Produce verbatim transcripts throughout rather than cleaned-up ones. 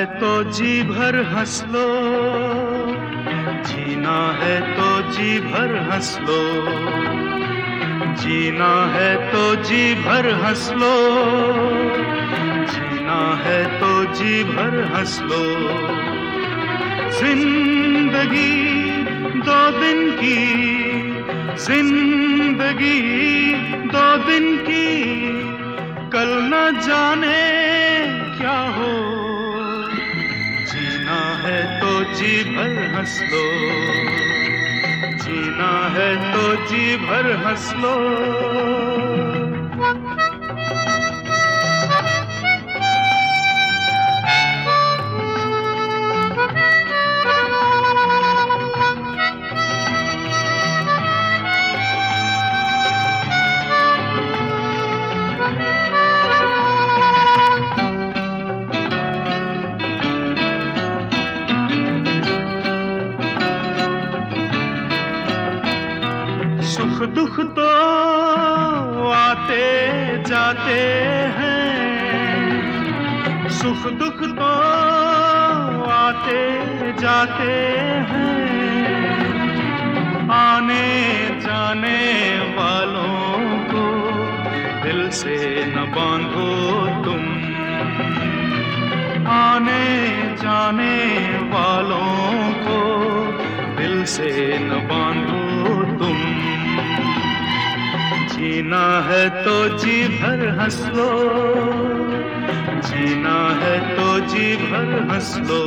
तो जी भर हंस लो, जीना है तो जी भर हंस लो, जीना है तो जी भर हंस लो, जीना है तो जी भर हंस लो। जिंदगी दो दिन की, जिंदगी दो दिन की, कल न जाने क्या हो। जीना है तो जी भर हंस लो, जीना है तो जी भर हंस लो। सुख दुख तो आते जाते हैं, सुख दुख तो आते जाते हैं, आने जाने वालों को दिल से न बांधो तुम, आने जाने वालों को दिल से न बांधो तुम। जीना है तो जी भर हंस लो, जीना है तो जी भर हंस लो।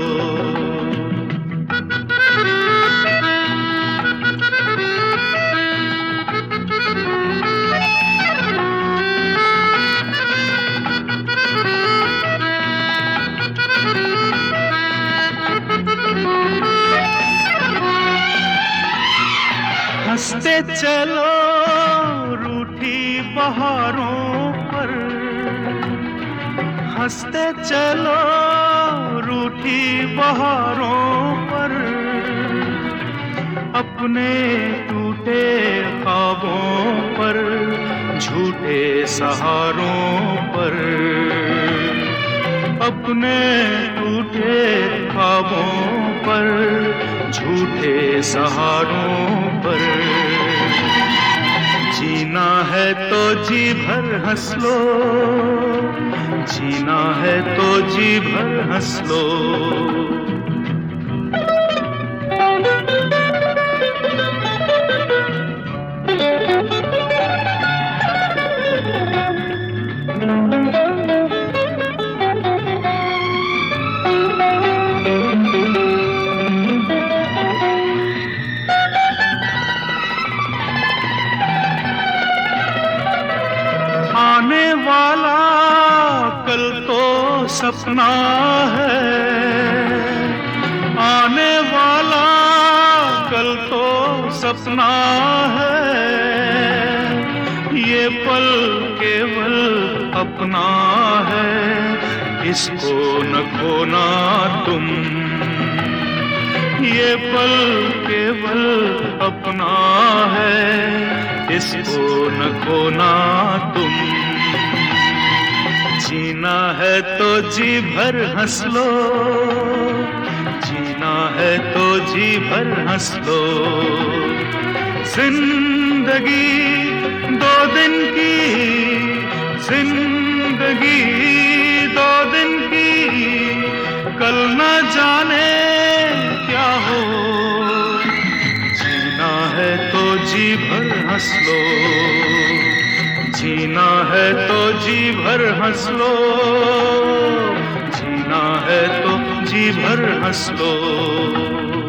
हंसते चलो रूठी बहारों पर, हंसते चलो रूठी बहारों पर, अपने टूटे ख्वाबों पर, झूठे सहारों पर, अपने टूटे ख्वाबों पर, झूठे सहारों पर। जीना है तो जी भर हंस लो, जीना है तो जी भर हंस लो। आने वाला कल तो सपना है, आने वाला कल तो सपना है, ये पल केवल अपना है, इसको न खोना तुम, ये पल केवल अपना है, इसको न खोना तुम। जीना है तो जी भर हंस लो, जीना है तो जी भर हंस लो। जिंदगी दो दिन की, जिंदगी दो दिन की, कल न जाने क्या हो। जीना है तो जी भर हंस लो, जीना है तो जी भर हंस लो, जीना है तो जी भर हंस लो।